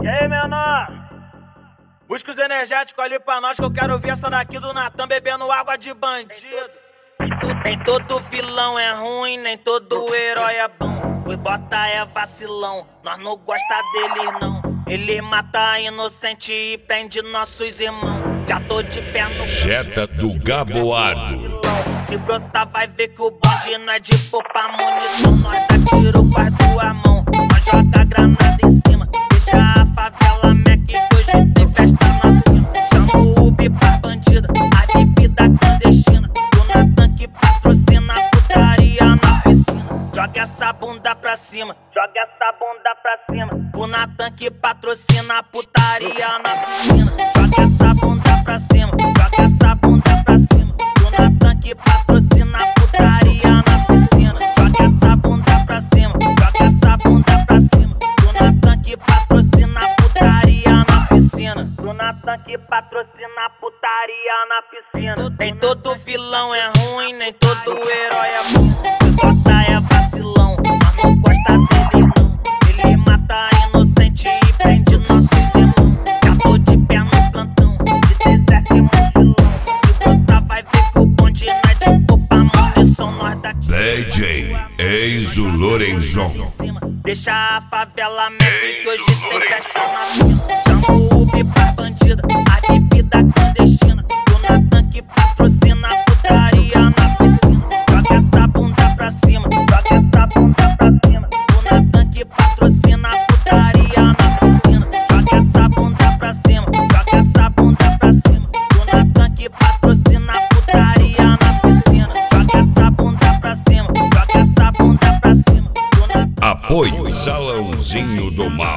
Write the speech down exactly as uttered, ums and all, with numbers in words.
E aí, menor? Busca os energéticos ali pra nós que eu quero ver essa daqui do Natan bebendo água de bandido. Nem todo vilão é ruim, nem todo herói é bom. Os bota é vacilão, nós não gosta deles não. Ele mata inocente e prende nossos irmãos. Já tô de pé no Jetta do Gaboado. Se brotar vai ver que o bonde não é de poupar munição. Nós dá tiro com as duas mãos, nós joga granada em cima. Deixa a favela Mac que hoje tem festa na fila. Chama o Ubi pra bandida, a V I P da clandestina. Do Natan que patrocina a putaria na piscina. Joga essa bunda pra cima, joga essa bunda pra cima. O Natan que patrocina a putaria na piscina. Joga essa bunda pra cima, joga essa bunda pra cima. O Natan que patrocina a putaria na piscina. Joga essa bunda pra cima, joga essa bunda pra cima. O Natan que patrocina a putaria na piscina. O Natan que patrocina a putaria na piscina. Nem todo vilão é ruim, nem todo herói é bom. O bota é vacilão, mas não gosta dele não. Ele mata inocente e prende nossos irmãos. Já tô de pé no plantão, de deserto e mochilão. Se brotar vai ver que o bonde não é de poupar munição. Nós dá tiro D J Enzo Lorenzon. Deixa a favela Mac que hoje tem festa na fila. Chama o Ubi pra bandida, a V I P da clandestina. Do Natan que patrocina a putaria na piscina. Joga essa bunda pra cima, joga essa bunda pra cima. Do Natan que patrocina a putaria na piscina. Joga essa bunda pra cima, joga essa bunda pra cima. Do Natan que patrocina a putaria na piscina. Joga essa bunda pra cima, joga essa bunda pra cima. Apoio Salãozinho do Mal.